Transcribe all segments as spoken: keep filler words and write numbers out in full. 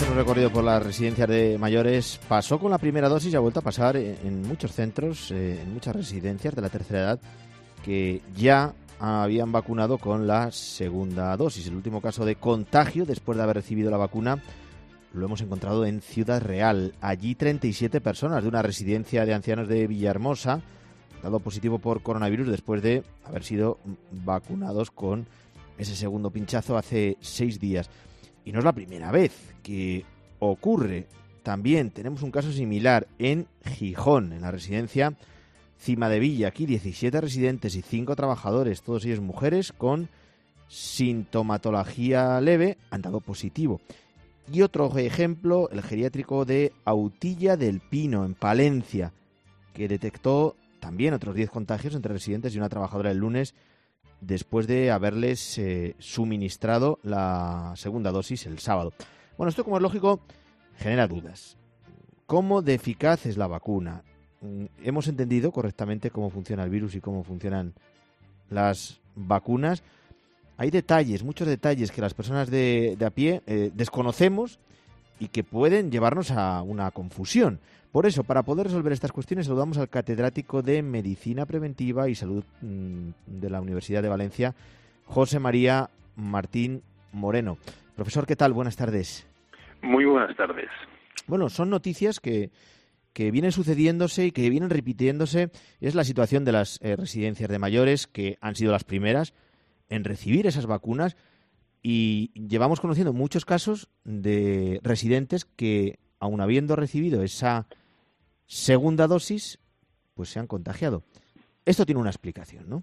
un recorrido por las residencias de mayores. Pasó con la primera dosis y ha vuelto a pasar en muchos centros, en muchas residencias de la tercera edad, que ya habían vacunado con la segunda dosis. El último caso de contagio después de haber recibido la vacuna lo hemos encontrado en Ciudad Real. Allí treinta y siete personas de una residencia de ancianos de Villahermosa han dado positivo por coronavirus después de haber sido vacunados con ese segundo pinchazo hace seis días. Y no es la primera vez que ocurre. También tenemos un caso similar en Gijón, en la residencia Cima de Villa. Aquí diecisiete residentes y cinco trabajadores, todos ellos mujeres, con sintomatología leve, han dado positivo. Y otro ejemplo, el geriátrico de Autilla del Pino, en Palencia, que detectó también otros diez contagios entre residentes y una trabajadora el lunes, después de haberles eh, suministrado la segunda dosis el sábado. Bueno, esto, como es lógico, genera dudas. ¿Cómo de eficaz es la vacuna? ¿Hemos entendido correctamente cómo funciona el virus y cómo funcionan las vacunas? Hay detalles, muchos detalles que las personas de, de a pie eh, desconocemos y que pueden llevarnos a una confusión. Por eso, para poder resolver estas cuestiones, saludamos al catedrático de Medicina Preventiva y Salud mmm, de la Universidad de Valencia, José María Martín Moreno. Profesor, ¿qué tal? Buenas tardes. Muy buenas tardes. Bueno, son noticias que, que vienen sucediéndose y que vienen repitiéndose. Es la situación de las eh, residencias de mayores, que han sido las primeras en recibir esas vacunas, y llevamos conociendo muchos casos de residentes que, aun habiendo recibido esa segunda dosis, pues se han contagiado. Esto tiene una explicación, ¿no?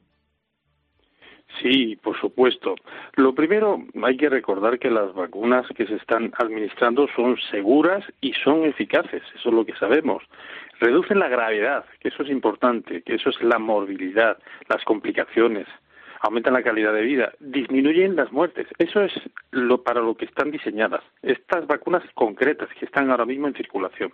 Sí, por supuesto. Lo primero, hay que recordar que las vacunas que se están administrando son seguras y son eficaces, eso es lo que sabemos. Reducen la gravedad, que eso es importante, que eso es la morbilidad, las complicaciones, aumentan la calidad de vida, disminuyen las muertes. Eso es lo para lo que están diseñadas. Estas vacunas concretas que están ahora mismo en circulación.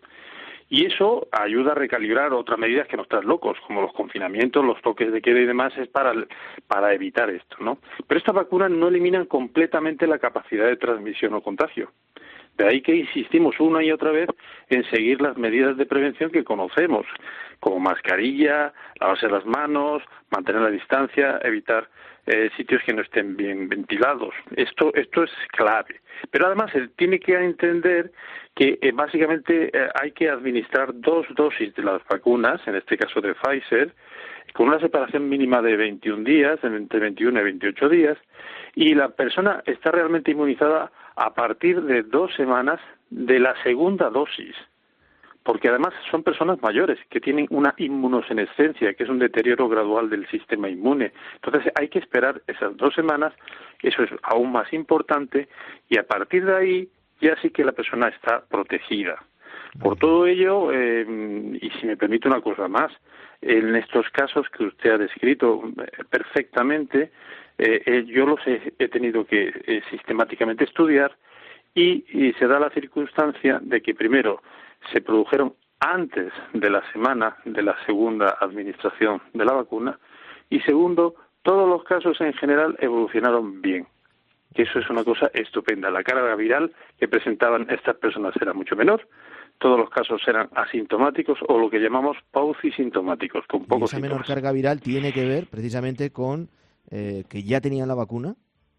Y eso ayuda a recalibrar otras medidas que nos traen locos, como los confinamientos, los toques de queda y demás, es para, para evitar esto, ¿no? Pero estas vacunas no eliminan completamente la capacidad de transmisión o contagio. De ahí que insistimos una y otra vez en seguir las medidas de prevención que conocemos, como mascarilla, lavarse las manos, mantener la distancia, evitar eh, sitios que no estén bien ventilados. Esto, esto es clave. Pero además se tiene que entender que eh, básicamente eh, hay que administrar dos dosis de las vacunas, en este caso de Pfizer, con una separación mínima de veintiún días, entre veintiuno y veintiocho días, y la persona está realmente inmunizada a partir de dos semanas de la segunda dosis, porque además son personas mayores que tienen una inmunosenescencia, que es un deterioro gradual del sistema inmune. Entonces hay que esperar esas dos semanas, eso es aún más importante, y a partir de ahí ya sí que la persona está protegida. Por todo ello, eh, y si me permite una cosa más, en estos casos que usted ha descrito perfectamente, eh, eh, yo los he, he tenido que eh, sistemáticamente estudiar y, y se da la circunstancia de que primero se produjeron antes de la semana de la segunda administración de la vacuna y segundo, todos los casos en general evolucionaron bien. Que eso es una cosa estupenda. La carga viral que presentaban estas personas era mucho menor. Todos los casos eran asintomáticos o lo que llamamos paucisintomáticos, con pocos síntomas. ¿Y esa síntomas. menor carga viral tiene que ver precisamente con eh, que ya tenían la vacuna?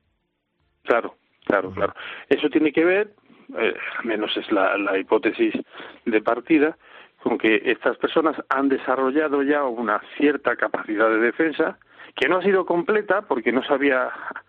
Claro, claro, uh-huh. claro. Eso tiene que ver, eh, al menos es la, la hipótesis de partida, con que estas personas han desarrollado ya una cierta capacidad de defensa, que no ha sido completa porque no se había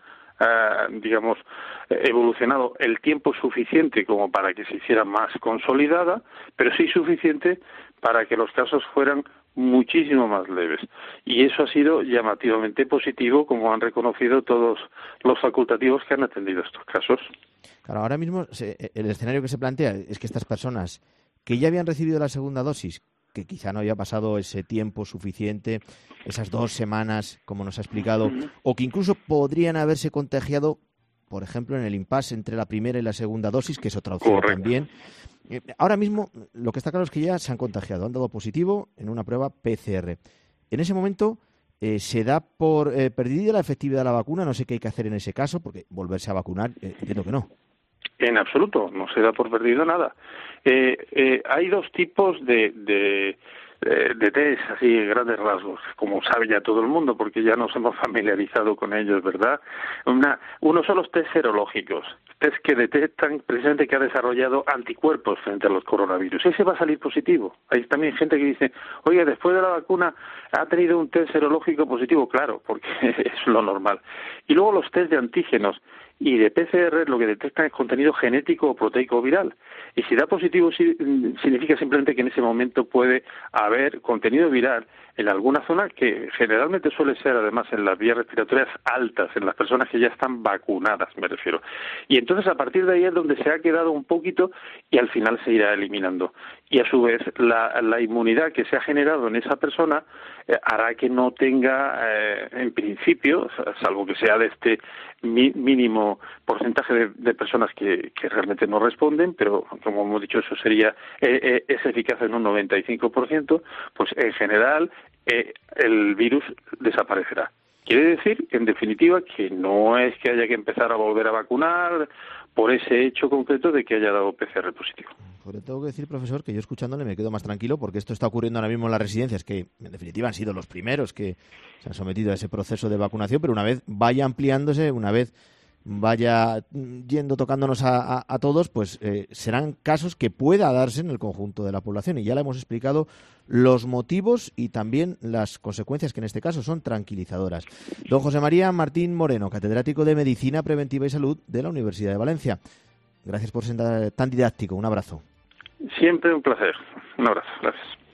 Uh, digamos, evolucionado el tiempo suficiente como para que se hiciera más consolidada, pero sí suficiente para que los casos fueran muchísimo más leves. Y eso ha sido llamativamente positivo, como han reconocido todos los facultativos que han atendido estos casos. Claro, ahora mismo se, el escenario que se plantea es que estas personas que ya habían recibido la segunda dosis, que quizá no haya pasado ese tiempo suficiente, esas dos semanas, como nos ha explicado, o que incluso podrían haberse contagiado, por ejemplo, en el impasse entre la primera y la segunda dosis, que es otra opción Correcto. También. Ahora mismo, lo que está claro es que ya se han contagiado, han dado positivo en una prueba P C R. En ese momento, eh, ¿se da por eh, perdida la efectividad de la vacuna? No sé qué hay que hacer en ese caso, porque volverse a vacunar, eh, entiendo que no. En absoluto, no se da por perdido nada. Eh, eh, hay dos tipos de, de, de test, así grandes rasgos, como sabe ya todo el mundo, porque ya nos hemos familiarizado con ellos, ¿verdad? Una, uno son los test serológicos, test que detectan precisamente que ha desarrollado anticuerpos frente a los coronavirus. Ese va a salir positivo. Hay también gente que dice, oye, después de la vacuna ha tenido un test serológico positivo. Claro, porque es lo normal. Y luego los test de antígenos y de P C R lo que detectan es contenido genético o proteico viral. Y si da positivo significa simplemente que en ese momento puede haber contenido viral en alguna zona que generalmente suele ser además en las vías respiratorias altas, en las personas que ya están vacunadas, me refiero. Y entonces a partir de ahí es donde se ha quedado un poquito y al final se irá eliminando. Y a su vez la, la inmunidad que se ha generado en esa persona eh, hará que no tenga, eh, en principio, salvo que sea de este mi, mínimo porcentaje de, de personas que, que realmente no responden, pero como hemos dicho, eso sería eh, eh, es eficaz en un noventa y cinco por ciento, pues en general eh, el virus desaparecerá. Quiere decir, en definitiva, que no es que haya que empezar a volver a vacunar por ese hecho concreto de que haya dado P C R positivo. Pero tengo que decir, profesor, que yo escuchándole me quedo más tranquilo porque esto está ocurriendo ahora mismo en las residencias, que en definitiva han sido los primeros que se han sometido a ese proceso de vacunación, pero una vez vaya ampliándose, una vez vaya yendo tocándonos a, a, a todos, pues eh, serán casos que pueda darse en el conjunto de la población. Y ya le hemos explicado los motivos y también las consecuencias, que en este caso son tranquilizadoras. Don José María Martín Moreno, catedrático de Medicina Preventiva y Salud de la Universidad de Valencia. Gracias por ser tan didáctico. Un abrazo. Siempre un placer. Un abrazo. Gracias.